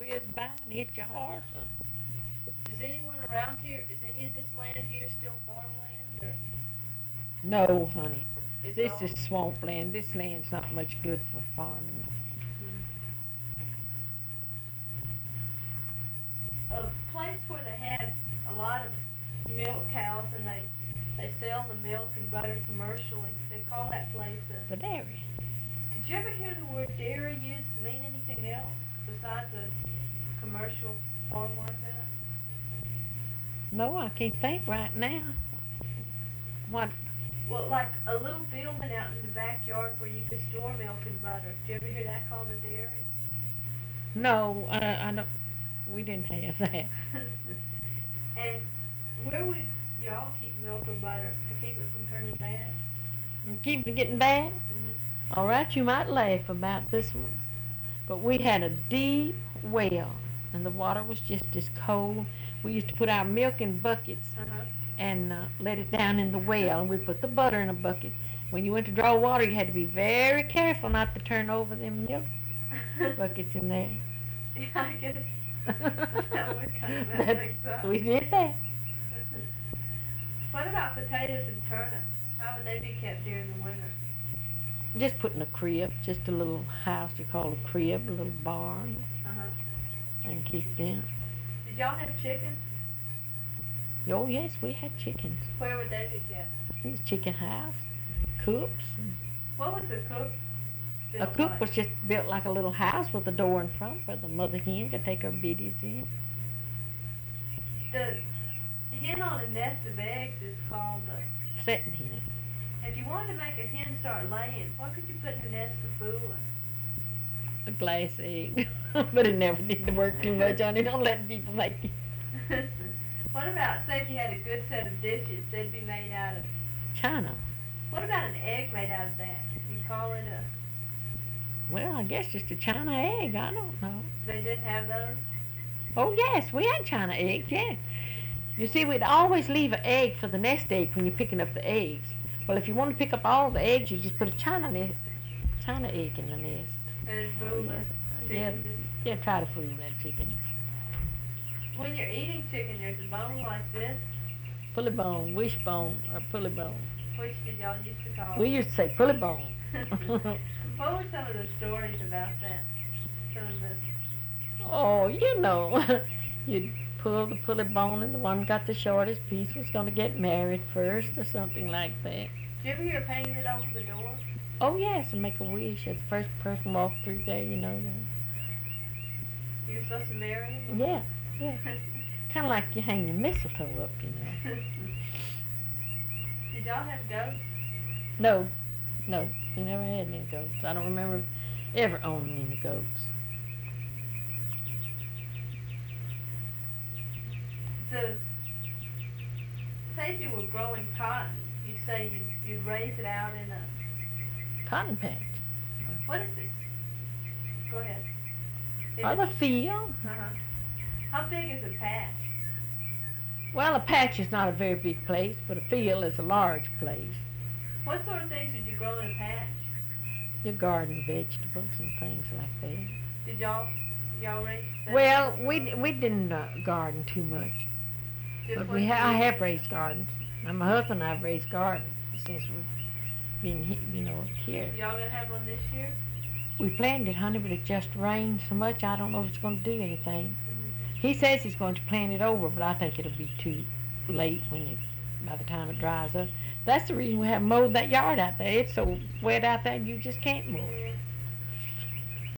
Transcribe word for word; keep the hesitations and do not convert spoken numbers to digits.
is by and hit your horse. Is anyone around here, is any of this land here still farmland, or No, honey. is This all? is swampland. This land's not much good for farming. A place where they have a lot of milk cows and they they sell the milk and butter commercially. They call that place a. The dairy. Did you ever hear the word dairy used to mean anything else besides a commercial farm like that? No, I can't think right now. What? Well, like a little building out in the backyard where you could store milk and butter. Did you ever hear that called a dairy? No, I, I don't. We didn't have that. And where would y'all keep milk or butter to keep it from turning bad? And keep it getting bad. Mm-hmm. All right, you might laugh about this one, but we had a deep well, and the water was just as cold. We used to put our milk in buckets Uh-huh. and uh, let it down in the well, and we put the butter in a bucket. When you went to draw water, you had to be very careful not to turn over them milk buckets in there. Yeah, I guess that would kind of mess That- things up. we did that. What about potatoes and turnips? How would they be kept during the winter? Just put in a crib, just a little house you call a crib, a little barn, Uh-huh. and keep them. Did y'all have chickens? Oh yes, we had chickens. Where would they be kept? In the chicken house, coops. And What was the coop? a built coop like? was just built like a little house with a door in front where the mother hen could take her biddies in. The hen on a nest of eggs is called a. Setting hen. If you wanted to make a hen start laying, what could you put in the nest to fool her? A glass egg. But it never did work too much on it. Don't let people make it. What about, say if you had a good set of dishes, they'd be made out of. China. What about an egg made out of that? You call it a. Well, I guess just a China egg. I don't know. They didn't have those? Oh yes, we had China eggs, yes. You see, we'd always leave an egg for the nest egg when you're picking up the eggs. Well, if you want to pick up all the eggs, you just put a China nest, China egg in the nest. And it's Oh, fool yes. the Yeah, chicken just. yeah, try to fool that chicken. When you're eating chicken, there's a bone like this. Pulley bone, wishbone, or pulley bone. Which did y'all used to call We it? used to say pulley bone. What were some of the stories about that? Some of the. Oh, you know, you'd pull the pulley bone and the one got the shortest piece was going to get married first or something like that. Did you ever hear painted over the door? Oh, yes, and make a wish as the first person walked through there, you know. You were supposed to marry him? Yeah, yeah. Kind of like you hang your mistletoe up, you know. Did y'all have goats? No, no, we never had any goats. I don't remember ever owning any goats. The say if you were growing cotton, you'd say you'd, you'd raise it out in a. Cotton patch. What is this? Go ahead. Is Or it- the field. Uh-huh. How big is a patch? Well, a patch is not a very big place, but a field is a large place. What sort of things did you grow in a patch? Your garden vegetables and things like that. Did y'all y'all raise vegetables? Well, we we didn't uh, garden too much, Just but what we you ha- I did? have raised gardens. And my husband and I've raised gardens since we've been, he- you know, here. Y'all gonna have one this year? We planned it, honey, but it just rained so much. I don't know if it's going to do anything. He says he's going to plant it over, but I think it'll be too late when it, by the time it dries up. That's the reason we haven't mowed that yard out there. It's so wet out there, you just can't mow it.